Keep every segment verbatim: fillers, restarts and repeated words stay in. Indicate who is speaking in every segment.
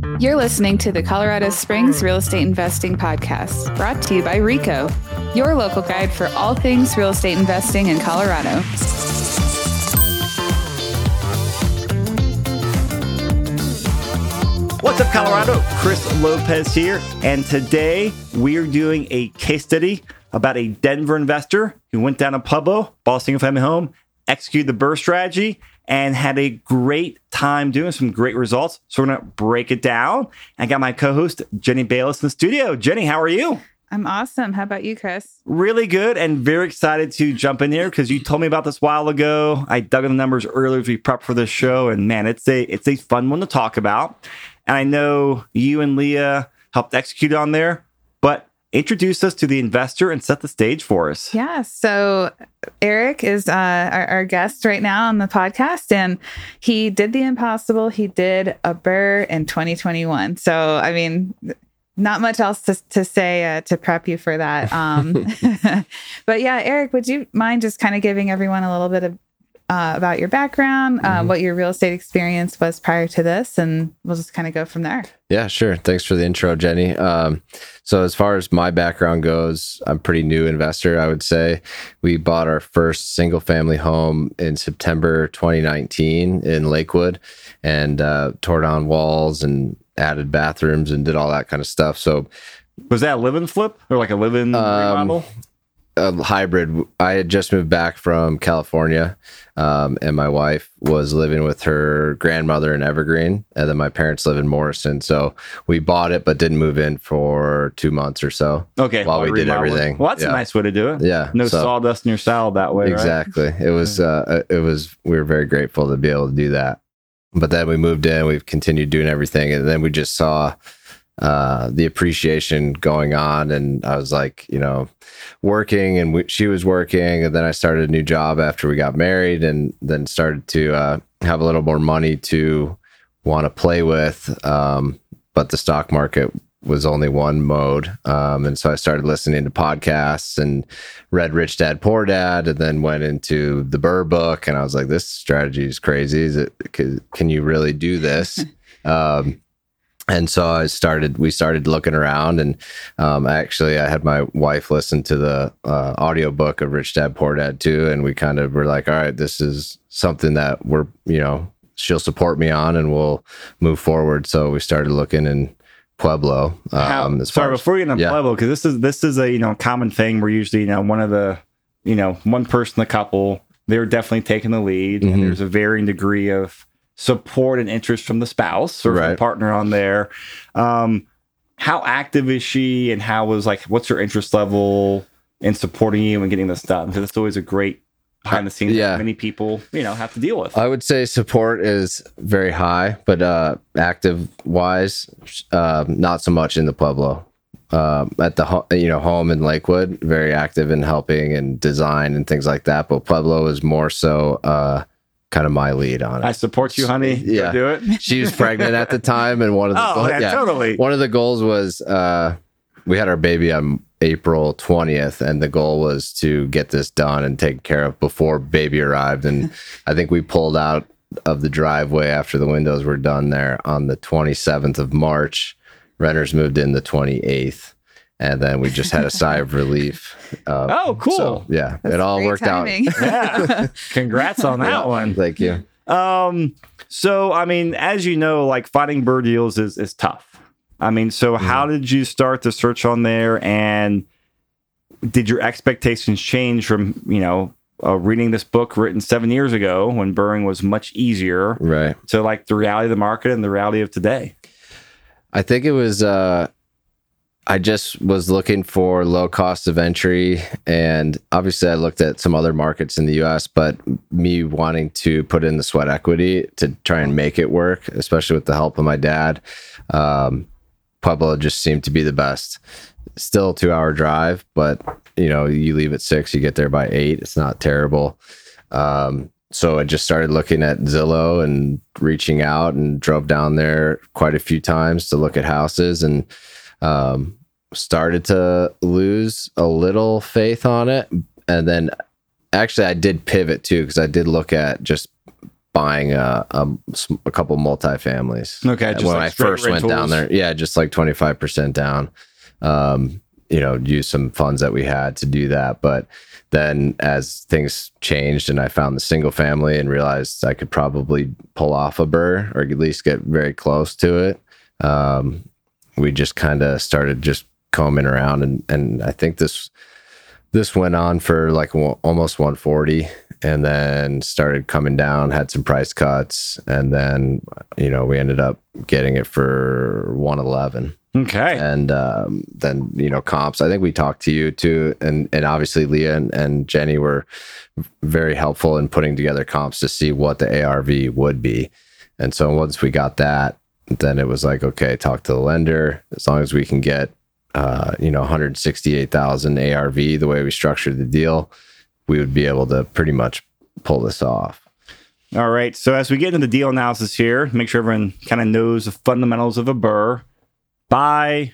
Speaker 1: You're listening to the Colorado Springs Real Estate Investing Podcast, brought to you by RECO, your local guide for all things real estate investing in Colorado.
Speaker 2: What's up, Colorado? Chris Lopez here, and today we are doing a case study about a Denver investor who went down to Pueblo, bought a single-family home, executed the BRRRR strategy, and had a great time doing some great results. So we're going to break it down. I got my co-host, Jenny Bayless, in the studio. Jenny, how are you?
Speaker 1: I'm awesome. How about you, Chris?
Speaker 2: Really good, and very excited to jump in here because you told me about this a while ago. I dug in the numbers earlier as we prepped for this show, and man, it's a it's a fun one to talk about. And I know you and Leah helped execute on there, but introduce us to the investor and set the stage for us.
Speaker 1: Yeah. So Eric is uh, our, our guest right now on the podcast, and he did the impossible. He did a BRRRR in twenty twenty-one. So, I mean, not much else to, to say uh, to prep you for that. Um, but yeah, Eric, would you mind just kind of giving everyone a little bit of uh, about your background, uh, mm-hmm. what your real estate experience was prior to this, and we'll just kind of go from there.
Speaker 3: Yeah, sure. Thanks for the intro, Jenny. Um, so as far as my background goes, I'm a pretty new investor, I would say. We bought our first single family home in September twenty nineteen in Lakewood, and uh, tore down walls and added bathrooms and did all that kind of stuff. So
Speaker 2: was that a live-in flip or like a live-in um, remodel?
Speaker 3: A hybrid. I had just moved back from California, um, and my wife was living with her grandmother in Evergreen, and then my parents live in Morrison. So we bought it, but didn't move in for two months or so.
Speaker 2: Okay,
Speaker 3: while we did everything.
Speaker 2: Well, that's
Speaker 3: yeah.
Speaker 2: a nice way to do it.
Speaker 3: Yeah,
Speaker 2: no
Speaker 3: so,
Speaker 2: sawdust in your salad that way.
Speaker 3: Exactly.
Speaker 2: Right?
Speaker 3: It was. Uh, it was. We were very grateful to be able to do that. But then we moved in. We've continued doing everything, and then we just saw uh, the appreciation going on. And I was like, you know, working, and we, she was working, and then I started a new job after we got married, and then started to uh, have a little more money to want to play with. Um, but the stock market was only one mode. Um, and so I started listening to podcasts and read Rich Dad, Poor Dad, and then went into the BRRRR book. And I was like, this strategy is crazy. Is it, can, can you really do this? um, and so I started, we started looking around, and um, actually I had my wife listen to the uh, audiobook of Rich Dad, Poor Dad too. And we kind of were like, all right, this is something that we're, you know, she'll support me on, and we'll move forward. So we started looking and Pueblo. Um,
Speaker 2: How, sorry,
Speaker 3: as,
Speaker 2: before we get into
Speaker 3: yeah.
Speaker 2: Pueblo, because this is this is a you know common thing where usually you know one of the you know one person, the couple, they're definitely taking the lead, mm-hmm. and there's a varying degree of support and interest from the spouse or
Speaker 3: right.
Speaker 2: from the partner on there. Um, how active is she, and how was like what's her interest level in supporting you and getting this done? Because it's always a great behind the scenes
Speaker 3: yeah.
Speaker 2: that many people, you know, have to deal with.
Speaker 3: I would say support is very high, but uh, active wise, uh, not so much in the Pueblo. Um, at the ho- you know home in Lakewood, very active in helping and design and things like that. But Pueblo is more so uh, kind of my lead on it.
Speaker 2: I support you, honey.
Speaker 3: Yeah,
Speaker 2: do it.
Speaker 3: She was pregnant at the time, and one of the
Speaker 2: oh, yeah, yeah, totally.
Speaker 3: One of the goals was uh, we had our baby on April twentieth, and the goal was to get this done and taken care of before baby arrived. And I think we pulled out of the driveway after the windows were done there on the twenty-seventh of March. Renters moved in the twenty-eighth, and then we just had a sigh of relief. Uh,
Speaker 2: oh, cool.
Speaker 3: So, yeah,
Speaker 1: That's
Speaker 3: it all worked
Speaker 1: timing.
Speaker 3: out.
Speaker 2: Yeah. Congrats on that
Speaker 3: yeah,
Speaker 2: one.
Speaker 3: Thank you.
Speaker 2: Um, so, I mean, as you know, like finding BRRRR deals is, is tough. I mean, so mm-hmm. how did you start the search on there, and did your expectations change from, you know, uh, reading this book written seven years ago when BRRRRing was much easier,
Speaker 3: right,
Speaker 2: to like the reality of the market and the reality of today?
Speaker 3: I think it was, uh, I just was looking for low cost of entry, and obviously I looked at some other markets in the U S, but me wanting to put in the sweat equity to try and make it work, especially with the help of my dad, um, Pueblo just seemed to be the best. Still a two hour drive, but you know, you leave at six, you get there by eight. It's not terrible. Um, so I just started looking at Zillow and reaching out, and drove down there quite a few times to look at houses, and um, started to lose a little faith on it. And then actually I did pivot too, because I did look at just buying a, a, a couple multifamilies.
Speaker 2: Okay, just
Speaker 3: when
Speaker 2: like
Speaker 3: I
Speaker 2: straight
Speaker 3: first went down
Speaker 2: rentals?
Speaker 3: there, yeah, just like twenty-five percent down. Um, you know, use some funds that we had to do that, but then as things changed and I found the single family and realized I could probably pull off a burr or at least get very close to it, um, we just kind of started just combing around, and and I think this this went on for like one, almost one forty, and then started coming down, had some price cuts, and then you know we ended up getting it for one eleven.
Speaker 2: Okay.
Speaker 3: And um, then, you know, comps, I think we talked to you too. And, and obviously Leah and, and Jenny were very helpful in putting together comps to see what the A R V would be. And so once we got that, then it was like, okay, talk to the lender. As long as we can get, uh, you know, one hundred sixty-eight thousand A R V, the way we structured the deal, we would be able to pretty much pull this off.
Speaker 2: All right. So as we get into the deal analysis here, make sure everyone kind of knows the fundamentals of a burr. Buy,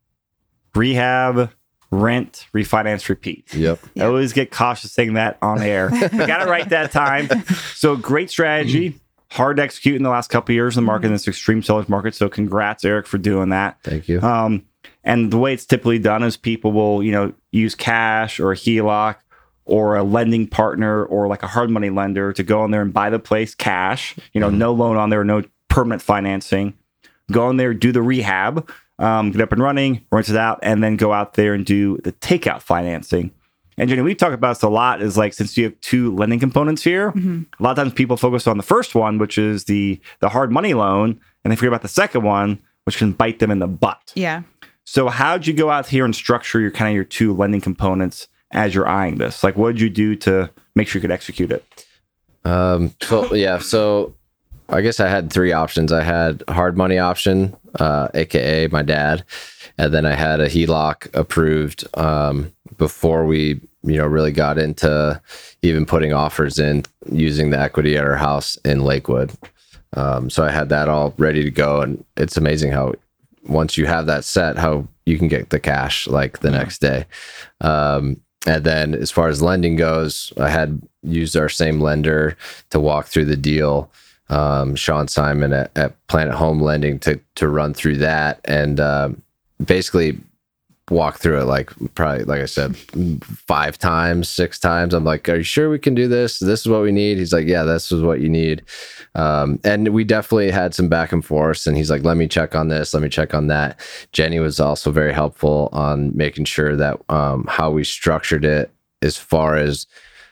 Speaker 2: rehab, rent, refinance, repeat.
Speaker 3: Yep.
Speaker 2: I always get cautious saying that on air. I got it right that time. So great strategy. Hard to execute in the last couple of years in the market, in this extreme seller's market. So congrats, Eric, for doing that.
Speaker 3: Thank you.
Speaker 2: Um, and the way it's typically done is people will, you know, use cash or a H E L O C or a lending partner or like a hard money lender to go in there and buy the place cash, you know, mm-hmm. no loan on there, no permanent financing. Go in there, do the rehab, um, get up and running, rent it out, and then go out there and do the takeout financing. And Jenny, we've talked about this a lot, is like, since you have two lending components here, mm-hmm. a lot of times people focus on the first one, which is the the hard money loan, and they forget about the second one, which can bite them in the butt.
Speaker 1: Yeah.
Speaker 2: So how'd you go out here and structure your kind of your two lending components as you're eyeing this? Like, what did you do to make sure you could execute it?
Speaker 3: Um, so yeah, so I guess I had three options. I had a hard money option, uh, A K A my dad. And then I had a H E L O C approved, um, before we, you know, really got into even putting offers in using the equity at our house in Lakewood. Um, so I had that all ready to go. And it's amazing how once you have that set, how you can get the cash like the next day. Um, and then as far as lending goes, I had used our same lender to walk through the deal. Um, Sean Simon at, at Planet Home Lending to, to run through that and, um, basically walk through it like probably, like I said, five times, six times. I'm like, are you sure we can do this? This is what we need. He's like, yeah, this is what you need. Um, and we definitely had some back and forth, and he's like, let me check on this. Let me check on that. Jenny was also very helpful on making sure that, um, how we structured it as far as,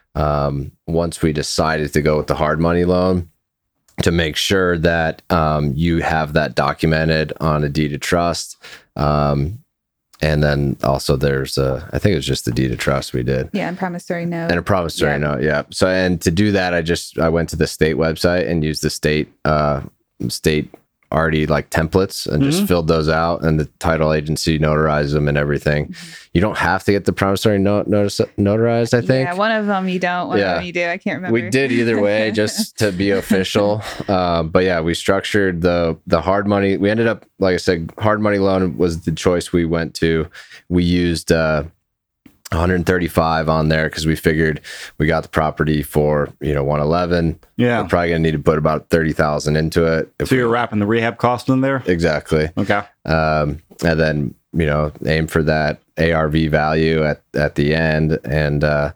Speaker 3: um, once we decided to go with the hard money loan, to make sure that, um, you have that documented on a deed of trust. Um, and then also there's a, I think it was just the deed of trust we did.
Speaker 1: Yeah, and promissory note.
Speaker 3: And a promissory
Speaker 1: yeah.
Speaker 3: note, yeah. So, and to do that, I just, I went to the state website and used the state, uh, state already like templates and mm-hmm. just filled those out, and the title agency notarized them and everything. Mm-hmm. You don't have to get the promissory note notice, notarized, I think.
Speaker 1: Yeah, one of them you don't, one
Speaker 3: yeah.
Speaker 1: of them you do. I can't remember.
Speaker 3: We did either way just to be official. Um, but yeah, we structured the the hard money. We ended up, like I said, hard money loan was the choice we went to. We used uh, one hundred thirty-five on there because we figured we got the property for, you know, one eleven.
Speaker 2: Yeah.
Speaker 3: We're probably going to need to put about thirty thousand into it.
Speaker 2: If so you're we, wrapping the rehab cost in there?
Speaker 3: Exactly.
Speaker 2: Okay.
Speaker 3: Um, and then, you know, aim for that A R V value at, at the end and uh,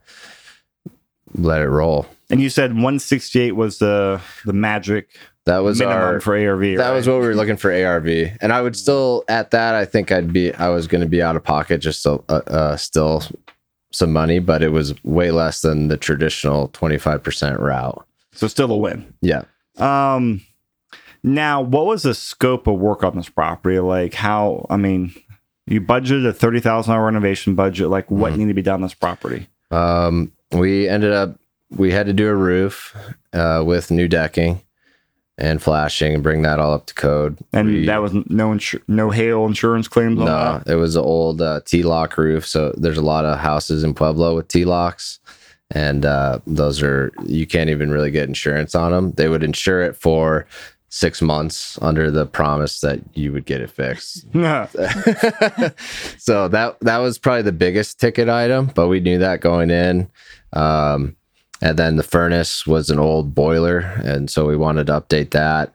Speaker 3: let it roll.
Speaker 2: And you said one sixty-eight was the the magic
Speaker 3: that was
Speaker 2: minimum
Speaker 3: our,
Speaker 2: for A R V,
Speaker 3: That
Speaker 2: right?
Speaker 3: was what we were looking for A R V. And I would still, at that, I think I'd be, I was going to be out of pocket just so, uh, uh, still some money, but it was way less than the traditional twenty-five percent route.
Speaker 2: So still a win.
Speaker 3: Yeah.
Speaker 2: Um, now, what was the scope of work on this property? Like how, I mean, you budgeted a thirty thousand dollars renovation budget. Like what mm-hmm. needed to be done on this property?
Speaker 3: Um, we ended up, we had to do a roof uh, with new decking and flashing and bring that all up to code.
Speaker 2: And
Speaker 3: we,
Speaker 2: that was no insur- no hail insurance claims on
Speaker 3: no,
Speaker 2: that?
Speaker 3: It was an old uh, T-lock roof. So there's a lot of houses in Pueblo with T-locks. And uh, those are, you can't even really get insurance on them. They would insure it for six months under the promise that you would get it fixed. So that that was probably the biggest ticket item, but we knew that going in. Um, And then the furnace was an old boiler, and so we wanted to update that.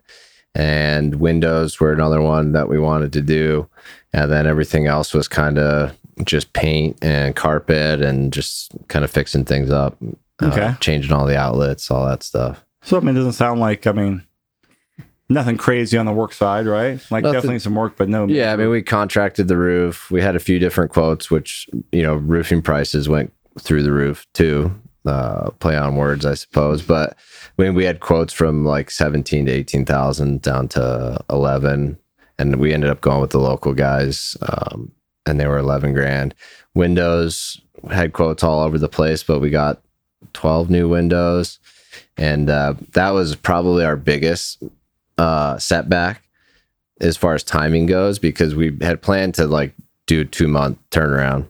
Speaker 3: And windows were another one that we wanted to do. And then everything else was kind of just paint and carpet and just kind of fixing things up.
Speaker 2: Okay.
Speaker 3: Uh, changing all the outlets, all that stuff.
Speaker 2: So, I mean, it doesn't sound like, I mean, nothing crazy on the work side, right? Like
Speaker 3: Nothing.
Speaker 2: definitely some work, but no.
Speaker 3: Yeah, I mean, we contracted the roof. We had a few different quotes, which, you know, roofing prices went through the roof too. Uh, play on words, I suppose. But I mean, we had quotes from like seventeen to eighteen thousand down to eleven, and we ended up going with the local guys, um, and they were eleven grand. Windows had quotes all over the place, but we got twelve new windows, and uh, that was probably our biggest uh, setback as far as timing goes, because we had planned to like do a two month turnaround.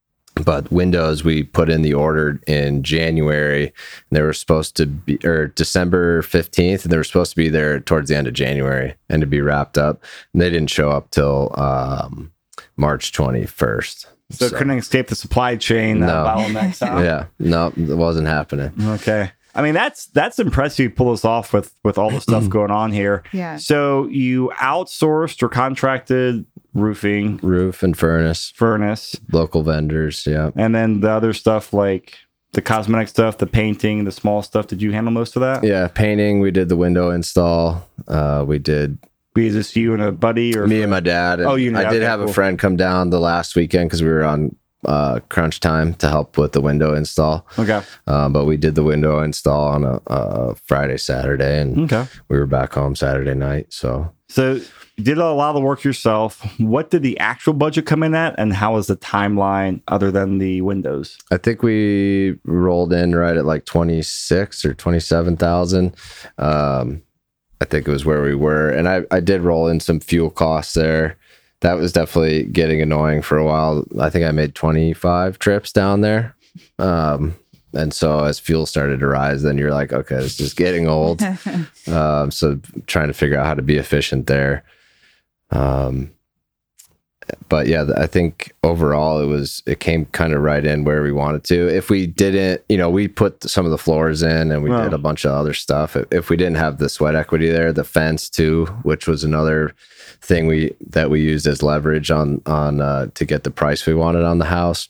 Speaker 3: But windows, we put in the order in January, and they were supposed to be, or December fifteenth, and they were supposed to be there towards the end of January and to be wrapped up. And they didn't show up till um, March twenty-first.
Speaker 2: So, so couldn't escape the supply chain. Uh,
Speaker 3: no.
Speaker 2: bottlenecks, huh?
Speaker 3: Yeah, no, it wasn't happening.
Speaker 2: Okay. I mean, that's that's impressive. You pull this off with with all the stuff going on here.
Speaker 1: Yeah.
Speaker 2: So you outsourced or contracted roofing,
Speaker 3: Roof and furnace,
Speaker 2: furnace,
Speaker 3: local vendors. Yeah.
Speaker 2: and then the other stuff like the cosmetic stuff, the painting, the small stuff. Did you handle most of that?
Speaker 3: Yeah. Painting. We did the window install. Uh, we did.
Speaker 2: Is this you and a buddy or
Speaker 3: Me and my dad. And
Speaker 2: Oh, you and
Speaker 3: I
Speaker 2: your
Speaker 3: did
Speaker 2: dad,
Speaker 3: have
Speaker 2: cool.
Speaker 3: a friend come down the last weekend because we were on uh, crunch time to help with the window install.
Speaker 2: Okay.
Speaker 3: Um, but we did the window install on a, a Friday, Saturday, and
Speaker 2: Okay.
Speaker 3: we were back home Saturday night. So
Speaker 2: So you did a lot of the work yourself. What did the actual budget come in at, and how was the timeline other than the windows?
Speaker 3: I think we rolled in right at like twenty-six or twenty-seven thousand. Um, I think it was where we were. And I, I did roll in some fuel costs there. That was definitely getting annoying for a while. I think I made twenty-five trips down there. Um, and so as fuel started to rise, then you're like, okay, this is getting old. um, so trying to figure out how to be efficient there. Um, but yeah, I think overall it was, it came kind of right in where we wanted to. If we didn't, you know, we put some of the floors in and we
Speaker 2: Wow.
Speaker 3: did a bunch of other stuff. If we didn't have the sweat equity there, the fence too, which was another thing we, that we used as leverage on, on, uh, to get the price we wanted on the house.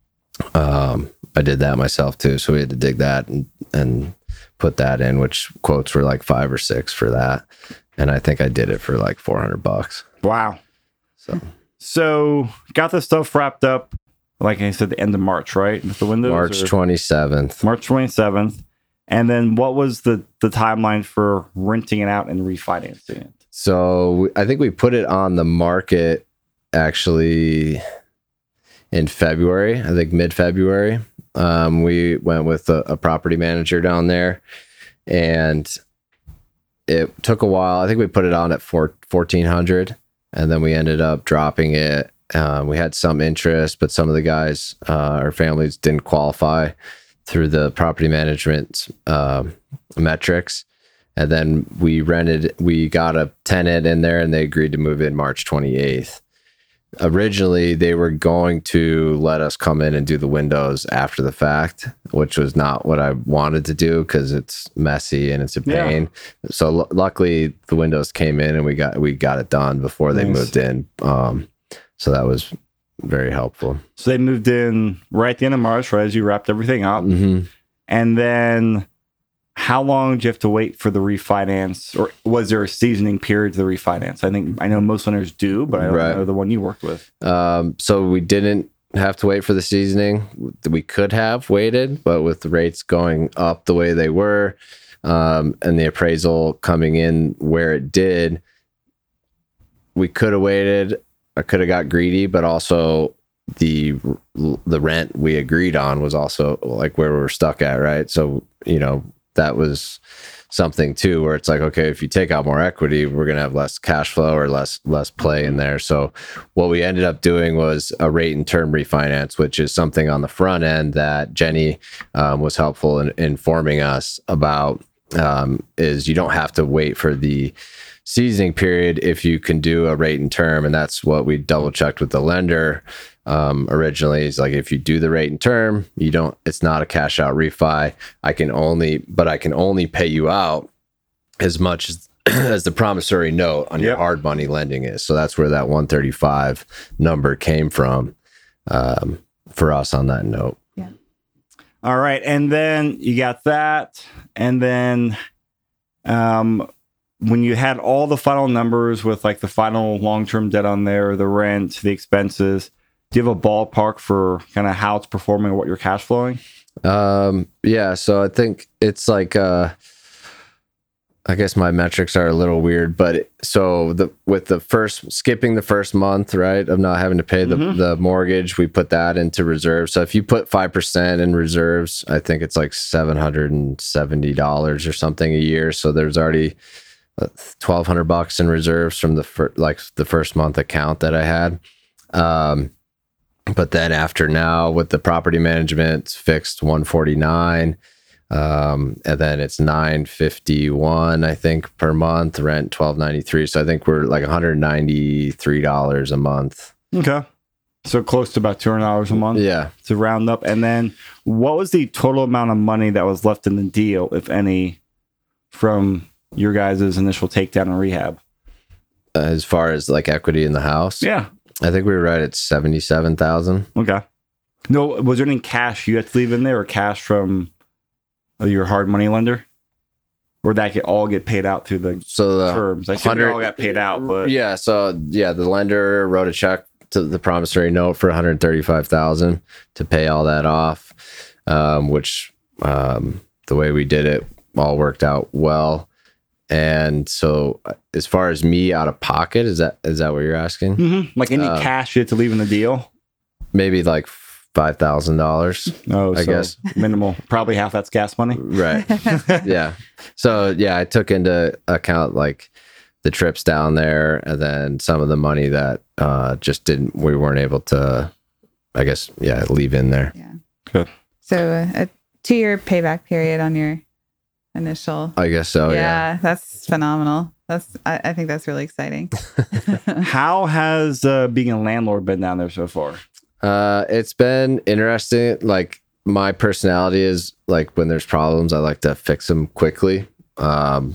Speaker 3: Um, I did that myself too. So we had to dig that and, and put that in, which quotes were like five or six for that. And I think I did it for like four hundred bucks.
Speaker 2: Wow.
Speaker 3: So
Speaker 2: So got this stuff wrapped up, like I said, the end of March, right? With the windows.
Speaker 3: March
Speaker 2: or-
Speaker 3: twenty-seventh.
Speaker 2: March twenty-seventh. And then what was the, the timeline for renting it out and refinancing it?
Speaker 3: So we- I think we put it on the market actually in February, I think mid-February. Um, we went with a, a property manager down there, and it took a while. I think we put it on at four, fourteen hundred, and then we ended up dropping it. Um, we had some interest, but some of the guys, uh, our families didn't qualify through the property management um metrics. And then we rented, we got a tenant in there and they agreed to move in March twenty-eighth. Originally, they were going to let us come in and do the windows after the fact, which was not what I wanted to do because it's messy and it's a
Speaker 2: Yeah.
Speaker 3: pain. So l- luckily, the windows came in and we got we got it done before they
Speaker 2: Nice.
Speaker 3: moved in. Um, so that was very helpful.
Speaker 2: So they moved in right at the end of March, right as you wrapped everything up.
Speaker 3: Mm-hmm.
Speaker 2: And then how long did you have to wait for the refinance? Or was there a seasoning period to the refinance? I think I know most lenders do, but I don't
Speaker 3: Right.
Speaker 2: know the one you worked with.
Speaker 3: Um, so we didn't have to wait for the seasoning. We could have waited, but with the rates going up the way they were, um, and the appraisal coming in where it did, we could have waited. I could have got greedy, but also the the rent we agreed on was also like where we were stuck at, right? So, you know, that was something too, where it's like, okay, if you take out more equity, we're going to have less cash flow or less, less play in there. So what we ended up doing was a rate and term refinance, which is something on the front end that Jenny um, was helpful in informing us about, um, is you don't have to wait for the seasoning period if you can do a rate and term. And that's what we double checked with the lender. Um, originally, he's like, if you do the rate and term, you don't, it's not a cash out refi. I can only, but I can only pay you out as much as, as the promissory note on your
Speaker 2: Yep.
Speaker 3: hard money lending is. So that's where that one thirty-five number came from, um, for us on that note.
Speaker 2: All right. And then you got that. And then um, when you had all the final numbers with like the final long-term debt on there, the rent, the expenses, do you have a ballpark for kind of how it's performing or what you're cash flowing?
Speaker 3: Um, yeah. So I think it's like, uh, I guess my metrics are a little weird, but it, so the with the first skipping the first month, right, of not having to pay the,
Speaker 2: Mhm.
Speaker 3: the mortgage, we put that into reserves. So if you put five percent in reserves, I think it's like seven hundred seventy dollars or something a year. So there's already twelve hundred bucks in reserves from the fir- like the first month account that I had. Um, but then after now with the property management, it's fixed one forty-nine. Um, and then it's nine fifty-one, I think, per month, rent twelve ninety-three. So I think we're like one hundred ninety-three dollars a month.
Speaker 2: Okay. So close to about two hundred dollars a month
Speaker 3: Yeah.
Speaker 2: to round up. And then what was the total amount of money that was left in the deal, if any, from your guys' initial takedown and rehab?
Speaker 3: As far as like equity in the house,
Speaker 2: Yeah.
Speaker 3: I think we were right at seventy-seven thousand.
Speaker 2: Okay. No, was there any cash you had to leave in there or cash from your hard money lender? Or that get all get paid out through the
Speaker 3: So the
Speaker 2: terms? I think it all got paid out, but
Speaker 3: yeah, so yeah, the lender wrote a check to the promissory note for one hundred thirty-five thousand to pay all that off, um, which um, the way we did it all worked out well. And so, as far as me out of pocket, is that is that what you're asking?
Speaker 2: Mhm. like any
Speaker 3: Uh,
Speaker 2: cash you had to leave in the deal?
Speaker 3: Maybe like five thousand dollars.
Speaker 2: Oh,
Speaker 3: I
Speaker 2: so
Speaker 3: guess.
Speaker 2: minimal. Probably half that's gas money.
Speaker 3: Right. Yeah. So yeah, I took into account like the trips down there, and then some of the money that uh, just didn't, we weren't able to, I guess, yeah, leave in there.
Speaker 1: Yeah.
Speaker 2: Good.
Speaker 1: So uh, a two year payback period on your initial.
Speaker 3: I guess so.
Speaker 1: yeah,
Speaker 3: Yeah.
Speaker 1: that's phenomenal. That's I, I think that's really exciting.
Speaker 2: How has uh, being a landlord been down there so far?
Speaker 3: Uh, it's been interesting. Like my personality is like when there's problems, I like to fix them quickly. Um,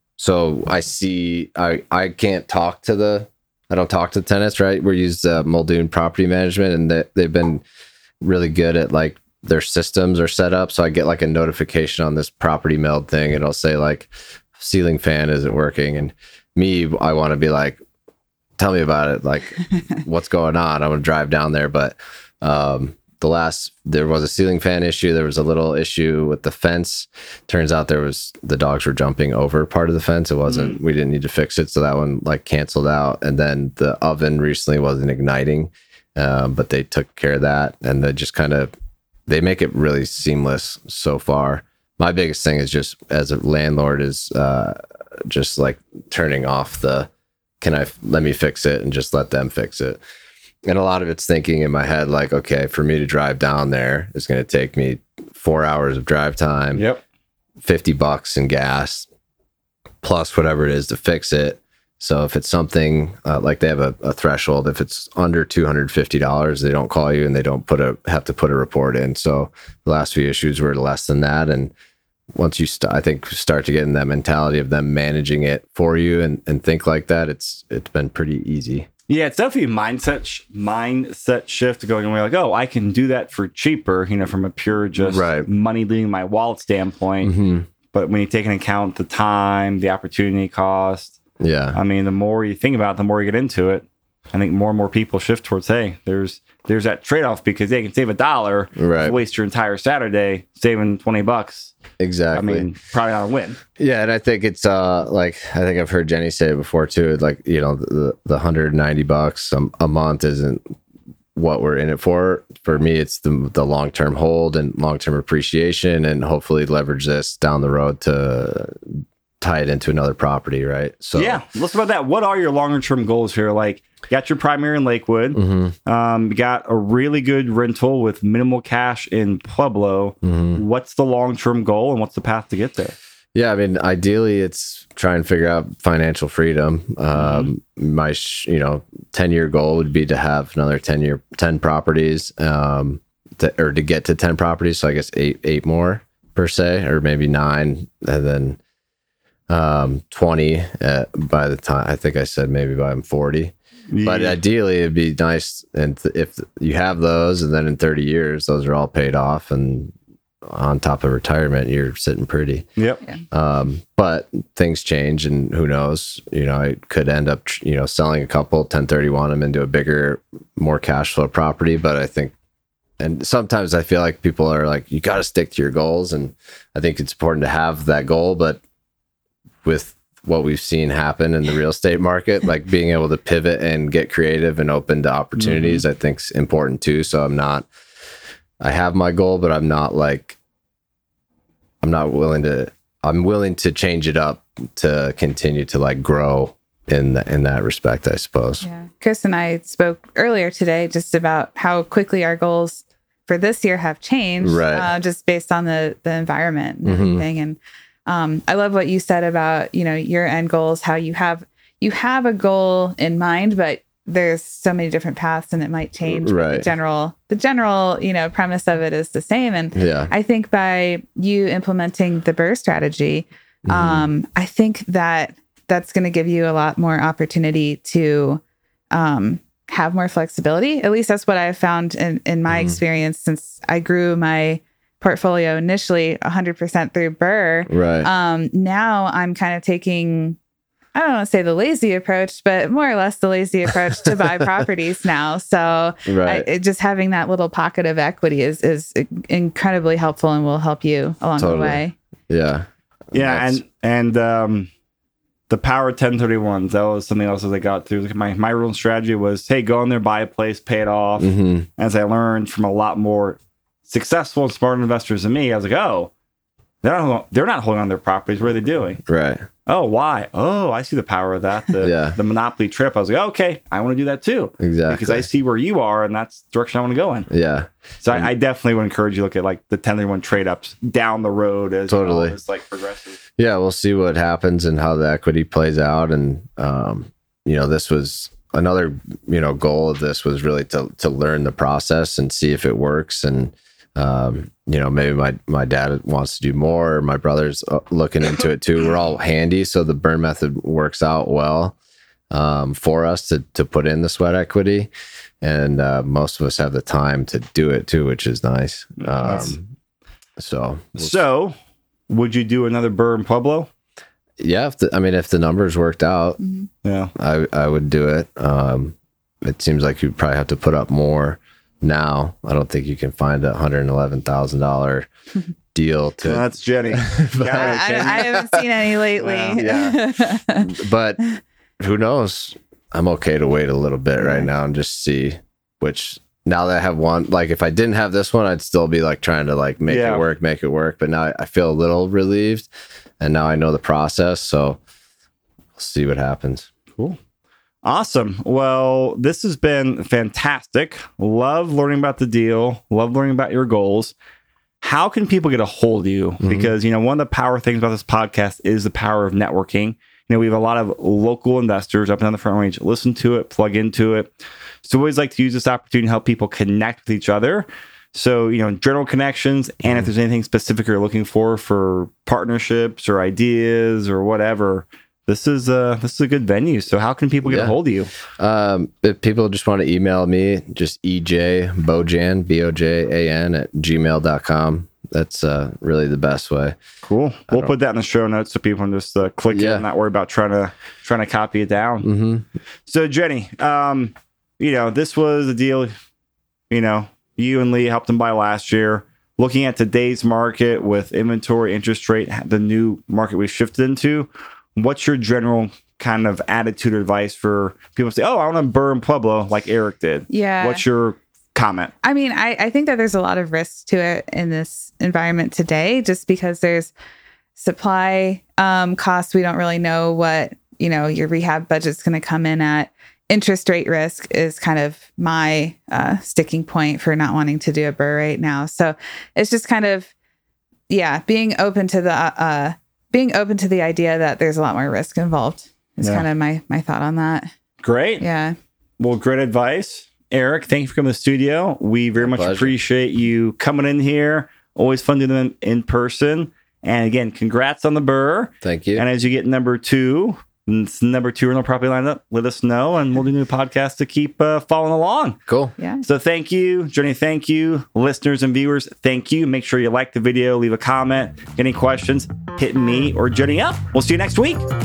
Speaker 3: so I see, I, I can't talk to the, I don't talk to tenants, right? We use uh, Muldoon Property Management, and they, they've been really good at like their systems are set up. So I get like a notification on this property meld thing, and it'll say like ceiling fan isn't working. And me, I want to be like, tell me about it. Like what's going on? I want to drive down there. But um, the last, there was a ceiling fan issue. There was a little issue with the fence. Turns out there was, the dogs were jumping over part of the fence. It wasn't, we didn't need to fix it. So that one like canceled out. And then the oven recently wasn't igniting, um, but they took care of that. And they just kind of, they make it really seamless so far. My biggest thing is just as a landlord is uh, just like turning off the, can I, let me fix it, and just let them fix it. And a lot of it's thinking in my head, like, okay, for me to drive down there, it's going to take me four hours of drive time,
Speaker 2: Yep.
Speaker 3: fifty bucks in gas, plus whatever it is to fix it. So if it's something uh, like they have a, a threshold, if it's under two hundred fifty dollars, they don't call you and they don't put a, have to put a report in. So the last few issues were less than that. And once you st- I think start to get in that mentality of them managing it for you and, and think like that, it's, it's been pretty easy.
Speaker 2: Yeah, it's definitely a mindset sh- mindset shift going away. Like, oh, I can do that for cheaper, you know, from a pure just
Speaker 3: Right.
Speaker 2: money leaving my wallet standpoint.
Speaker 3: Mm-hmm.
Speaker 2: But when you take into account the time, the opportunity cost,
Speaker 3: Yeah.
Speaker 2: I mean, the more you think about it, the more you get into it. I think more and more people shift towards, hey, there's there's that trade off, because they can save a dollar,
Speaker 3: Right.
Speaker 2: waste your entire Saturday saving twenty bucks.
Speaker 3: Exactly.
Speaker 2: I mean, probably not a win.
Speaker 3: Yeah, and I think it's uh like I think I've heard Jenny say it before too. Like, you know, the the one hundred ninety bucks a, a month isn't what we're in it for. For me, it's the the long term hold and long term appreciation, and hopefully leverage this down the road to tie it into another property, right? So
Speaker 2: Yeah, let's talk about that. What are your longer term goals here? Like, you got your primary in Lakewood.
Speaker 3: Mhm.
Speaker 2: Um, you got a really good rental with minimal cash in Pueblo.
Speaker 3: Mhm.
Speaker 2: What's the long term goal, and what's the path to get there?
Speaker 3: Yeah, I mean, ideally, it's try and figure out financial freedom. Um,
Speaker 2: Mm-hmm.
Speaker 3: My, sh- you know, ten year goal would be to have another ten year, ten properties, um, to, or to get to ten properties. So I guess eight, eight more per se, or maybe nine, and then um, twenty at, by the time, I think I said maybe by I'm forty. Yeah. But ideally it'd be nice. And th- if you have those, and then in thirty years, those are all paid off, and on top of retirement, you're sitting pretty.
Speaker 2: Yep.
Speaker 1: Yeah.
Speaker 3: Um, but things change, and who knows, you know, I could end up, you know, selling a couple, ten thirty-one them into a bigger, more cash flow property. But I think, and sometimes I feel like people are like, you got to stick to your goals. And I think it's important to have that goal, but with what we've seen happen in the real estate market, like being able to pivot and get creative and open to opportunities, mm-hmm. I think is important too. So I'm not, I have my goal, but I'm not like, I'm not willing to, I'm willing to change it up to continue to like grow in the, in that respect, I suppose.
Speaker 1: Yeah. Chris and I spoke earlier today just about how quickly our goals for this year have changed,
Speaker 3: right.
Speaker 1: uh, just based on the, the environment and
Speaker 3: Mm-hmm.
Speaker 1: everything. And um, I love what you said about, you know, your end goals, how you have, you have a goal in mind, but there's so many different paths and it might change. But
Speaker 3: Right.
Speaker 1: the general, the general, you know, premise of it is the same. And
Speaker 3: Yeah.
Speaker 1: I think by you implementing the BRRRR strategy,
Speaker 3: Mm-hmm.
Speaker 1: um, I think that that's going to give you a lot more opportunity to um, have more flexibility. At least that's what I've found in, in my
Speaker 3: Mhm.
Speaker 1: experience since I grew my portfolio initially one hundred percent through BRRRR.
Speaker 3: Right.
Speaker 1: Um, now I'm kind of taking, I don't want to say the lazy approach, but more or less the lazy approach to buy properties now. So
Speaker 3: Right.
Speaker 1: I, it, just having that little pocket of equity is, is incredibly helpful and will help you along
Speaker 3: Totally.
Speaker 1: the way.
Speaker 3: Yeah.
Speaker 2: Yeah,
Speaker 3: That's-
Speaker 2: and and um, the power of ten thirty-ones, that was something else as I got through. Like my my real strategy was, hey, go in there, buy a place, pay it off.
Speaker 3: Mhm.
Speaker 2: As I learned from a lot more successful and smart investors than me, I was like, oh, they're not, they're not holding on to their properties. What are they doing?
Speaker 3: Right.
Speaker 2: Oh, why? Oh, I see the power of that. The,
Speaker 3: Yeah.
Speaker 2: the monopoly trip. I was like, okay, I want to do that too.
Speaker 3: Exactly.
Speaker 2: Because I see where you are, and that's the direction I want to go in.
Speaker 3: Yeah.
Speaker 2: So I, I definitely would encourage you to look at like the ten thirty-one trade ups down the road as
Speaker 3: Totally.
Speaker 2: you know, as like progressive.
Speaker 3: Yeah, we'll see what happens and how the equity plays out. And, um, you know, this was another, you know, goal of this was really to, to learn the process and see if it works. And, um, you know, maybe my, my dad wants to do more, or my brother's looking into it too. We're all handy. So the burn method works out well, um, for us to, to put in the sweat equity. And, uh, most of us have the time to do it too, which is nice. Um, so, we'll
Speaker 2: So would you do another BRRRR in Pueblo?
Speaker 3: yeah, if the, I mean, if the numbers worked out,
Speaker 1: Mm-hmm.
Speaker 2: Yeah.
Speaker 3: I I would do it. Um, it seems like you'd probably have to put up more now. I don't think you can find a one hundred eleven thousand dollars deal to,
Speaker 2: Well, that's Jenny.
Speaker 1: I, I, I haven't seen any lately.
Speaker 2: Yeah.
Speaker 3: but who knows? I'm okay to wait a little bit right now and just see which, now that I have one, like if I didn't have this one, I'd still be like trying to like make
Speaker 2: Yeah.
Speaker 3: it work, make it work. But now I feel a little relieved, and now I know the process. So we'll see what happens.
Speaker 2: Cool. Awesome. Well, this has been fantastic. Love learning about the deal. Love learning about your goals. How can people get a hold of you?
Speaker 3: Mm-hmm.
Speaker 2: Because, you know, one of the power things about this podcast is the power of networking. You know, we have a lot of local investors up and down the Front Range. Listen to it, plug into it. So we always like to use this opportunity to help people connect with each other. So, you know, general connections, and if there's anything specific you're looking for, for partnerships or ideas or whatever, this is a, this is a good venue. So how can people get
Speaker 3: Yeah.
Speaker 2: a hold of you?
Speaker 3: Um, if people just want to email me, just E J Bojan, B O J A N at gmail dot com. That's uh, really the best way.
Speaker 2: Cool. We'll put that in the show notes so people can just uh, click it
Speaker 3: Yeah.
Speaker 2: and not worry about trying to trying to copy it down.
Speaker 3: Mm-hmm.
Speaker 2: So Jenny, um, you know, this was a deal, you know, you and Lee helped them buy last year. Looking at today's market with inventory, interest rate, the new market we shifted into, what's your general kind of attitude or advice for people to say, oh, I want to burn Pueblo like Eric did?
Speaker 1: Yeah.
Speaker 2: What's your comment?
Speaker 1: I mean, I, I think that there's a lot of risk to it in this environment today, just because there's supply um, costs. We don't really know what, you know, your rehab budget's going to come in at. Interest rate risk is kind of my uh, sticking point for not wanting to do a BRRRR right now. So it's just kind of, yeah, being open to the, uh, being open to the idea that there's a lot more risk involved is
Speaker 2: Yeah.
Speaker 1: kind of my, my thought on that.
Speaker 2: Great.
Speaker 1: Yeah.
Speaker 2: Well, great advice. Eric, thank you for coming to the studio. We very
Speaker 3: My
Speaker 2: much
Speaker 3: pleasure.
Speaker 2: appreciate you coming in here. Always fun doing them in person. And again, congrats on the Burr.
Speaker 3: Thank you.
Speaker 2: And as you get number two, it's number two rental property lineup, let us know, and we'll do new podcasts to keep uh, following along.
Speaker 3: Cool.
Speaker 1: Yeah.
Speaker 2: So thank you, Jenny. Thank you, listeners and viewers. Thank you. Make sure you like the video, leave a comment. Any questions, hit me or Jenny up. We'll see you next week.